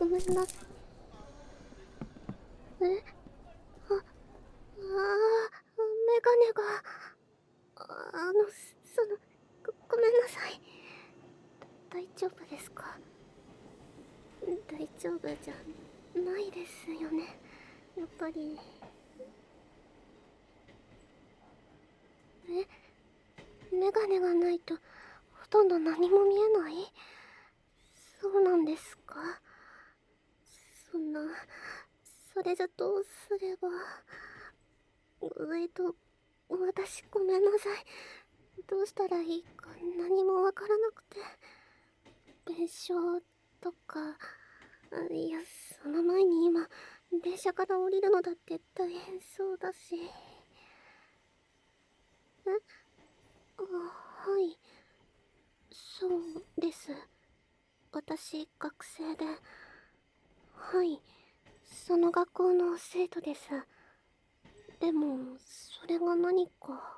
めんなさい。え、あ、メガネが、ごめんなさい。大丈夫ですか？大丈夫じゃないですよね。やっぱり。メガネがないとほとんど何も見えない？そうなんですか？そんな、それじゃどうすれば。私ごめんなさい。どうしたらいいか何もわからなくて。弁償とか、いや、その前に今、電車から降りるのだって大変そうだし。はい。そうです。私、学生で。はい。その学校の生徒です。でも、それが何か。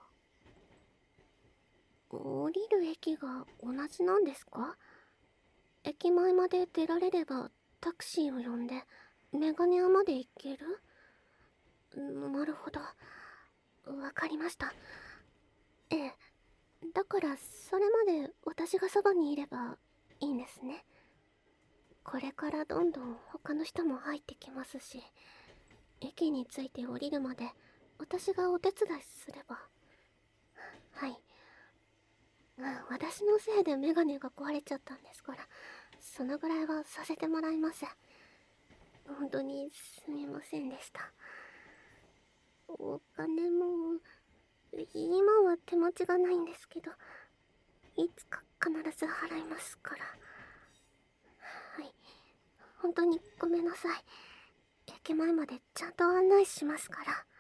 降りる駅が同じなんですか？駅前まで出られればタクシーを呼んでメガネ屋まで行ける？なるほど。わかりました。ええ。だからそれまで私がそばにいればいいんですね。これからどんどん他の人も入ってきますし、駅に着いて降りるまで私がお手伝いすれば。はい。私のせいでメガネが壊れちゃったんですから、そのぐらいはさせてもらいます。本当にすみませんでした。お金も、今は手持ちがないんですけど、いつか必ず払いますから。はい。本当にごめんなさい。駅前までちゃんと案内しますから。